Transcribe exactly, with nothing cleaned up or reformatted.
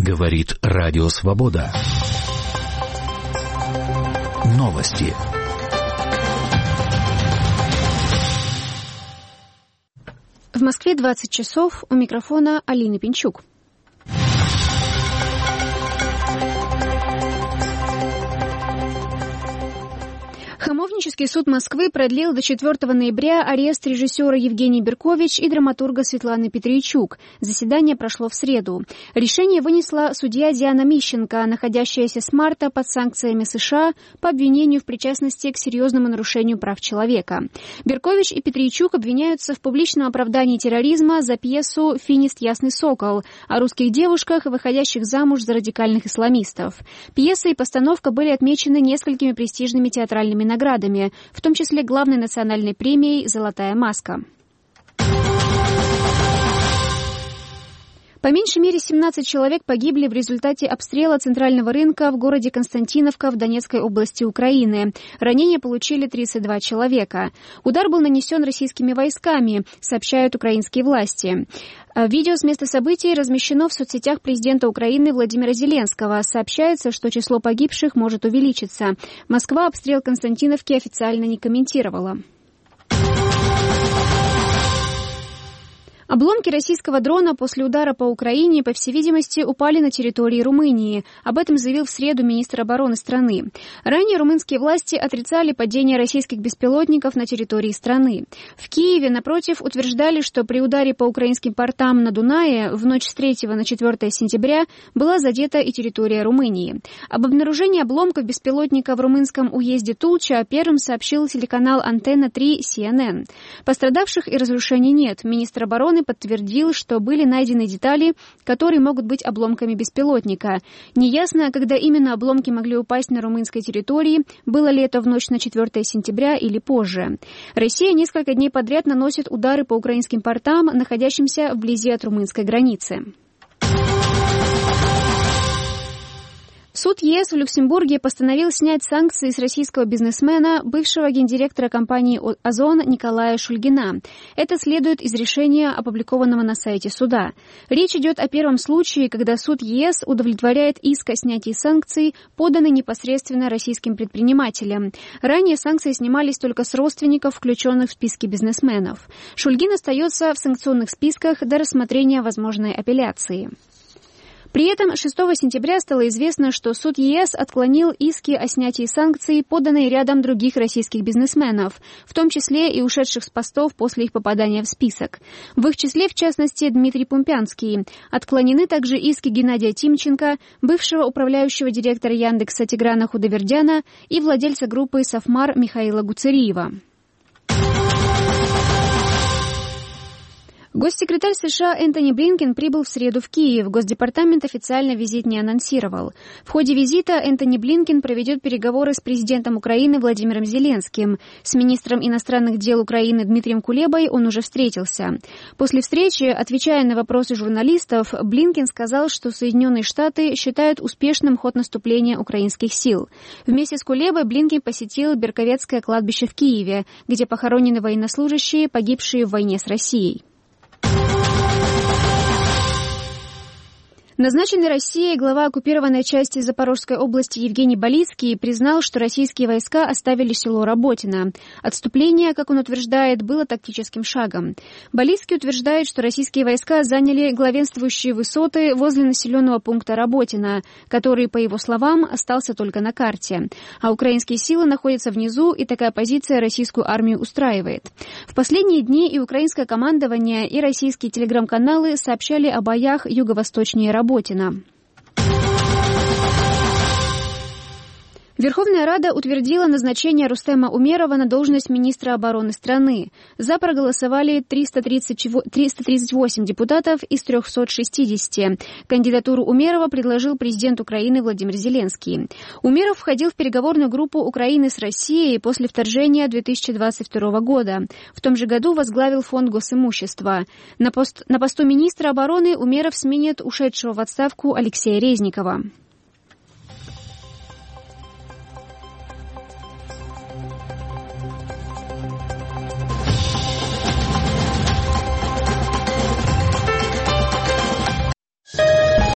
Говорит Радио Свобода. Новости. В Москве двадцать часов. У микрофона Алина Пинчук. Хамовнический суд Москвы продлил до четвёртого ноября арест режиссера Евгений Беркович и драматурга Светланы Петрийчук. Заседание прошло в среду. Решение вынесла судья Диана Мищенко, находящаяся с марта под санкциями США по обвинению в причастности к серьезному нарушению прав человека. Беркович и Петрийчук обвиняются в публичном оправдании терроризма за пьесу «Финист Ясный Сокол» о русских девушках, выходящих замуж за радикальных исламистов. Пьеса и постановка были отмечены несколькими престижными театральными наградами. наградами, в том числе главной национальной премией «Золотая маска». По меньшей мере семнадцать человек погибли в результате обстрела центрального рынка в городе Константиновка в Донецкой области Украины. Ранения получили тридцать два человека. Удар был нанесен российскими войсками, сообщают украинские власти. Видео с места событий размещено в соцсетях президента Украины Владимира Зеленского. Сообщается, что число погибших может увеличиться. Москва обстрел Константиновки официально не комментировала. Обломки российского дрона после удара по Украине, по всей видимости, упали на территории Румынии. Об этом заявил в среду министр обороны страны. Ранее румынские власти отрицали падение российских беспилотников на территории страны. В Киеве, напротив, утверждали, что при ударе по украинским портам на Дунае в ночь с третьего на четвёртое сентября была задета и территория Румынии. Об обнаружении обломков беспилотника в румынском уезде Тулча первым сообщил телеканал «Антенна три» Си Эн Эн. Пострадавших и разрушений нет. Министр обороны подтвердил, что были найдены детали, которые могут быть обломками беспилотника. Неясно, когда именно обломки могли упасть на румынской территории, было ли это в ночь на четвёртое сентября или позже. Россия несколько дней подряд наносит удары по украинским портам, находящимся вблизи от румынской границы. Суд ЕС в Люксембурге постановил снять санкции с российского бизнесмена, бывшего гендиректора компании «Озон» Николая Шульгина. Это следует из решения, опубликованного на сайте суда. Речь идет о первом случае, когда суд ЕС удовлетворяет иск о снятии санкций, поданный непосредственно российским предпринимателям. Ранее санкции снимались только с родственников, включенных в списки бизнесменов. Шульгин остается в санкционных списках до рассмотрения возможной апелляции. При этом шестого сентября стало известно, что суд ЕС отклонил иски о снятии санкций, поданные рядом других российских бизнесменов, в том числе и ушедших с постов после их попадания в список. В их числе, в частности, Дмитрий Пумпянский. Отклонены также иски Геннадия Тимченко, бывшего управляющего директора Яндекса Тиграна Худовердяна и владельца группы «Софмар» Михаила Гуцериева. Госсекретарь США Энтони Блинкен прибыл в среду в Киев. Госдепартамент официально визит не анонсировал. В ходе визита Энтони Блинкен проведет переговоры с президентом Украины Владимиром Зеленским. С министром иностранных дел Украины Дмитрием Кулебой он уже встретился. После встречи, отвечая на вопросы журналистов, Блинкен сказал, что Соединенные Штаты считают успешным ход наступления украинских сил. Вместе с Кулебой Блинкен посетил Берковецкое кладбище в Киеве, где похоронены военнослужащие, погибшие в войне с Россией. Назначенный Россией глава оккупированной части Запорожской области Евгений Балицкий признал, что российские войска оставили село Работино. Отступление, как он утверждает, было тактическим шагом. Балицкий утверждает, что российские войска заняли главенствующие высоты возле населенного пункта Работино, который, по его словам, остался только на карте. А украинские силы находятся внизу, и такая позиция российскую армию устраивает. В последние дни и украинское командование, и российские телеграм-каналы сообщали о боях юго-восточнее Работино. Работино. Верховная Рада утвердила назначение Рустема Умерова на должность министра обороны страны. За проголосовали триста тридцать восемь депутатов из трёхсот шестидесяти. Кандидатуру Умерова предложил президент Украины Владимир Зеленский. Умеров входил в переговорную группу Украины с Россией после вторжения две тысячи двадцать второго года. В том же году возглавил фонд госимущества. На, пост, на посту министра обороны Умеров сменит ушедшего в отставку Алексея Резникова.